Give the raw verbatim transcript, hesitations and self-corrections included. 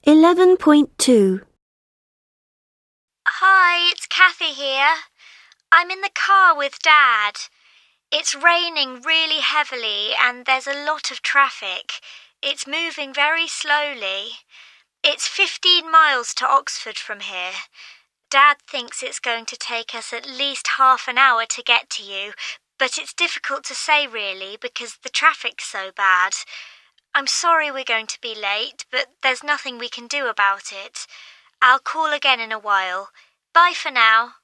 eleven point two. Hi, it's Kathy here. I'm in the car with Dad. It's raining really heavily and there's a lot of traffic. It's moving very slowly. It's fifteen miles to Oxford from here. Dad thinks it's going to take us at least half an hour to get to you, but it's difficult to say really because the traffic's so bad. I'm sorry we're going to be late, but there's nothing we can do about it. I'll call again in a while. Bye for now.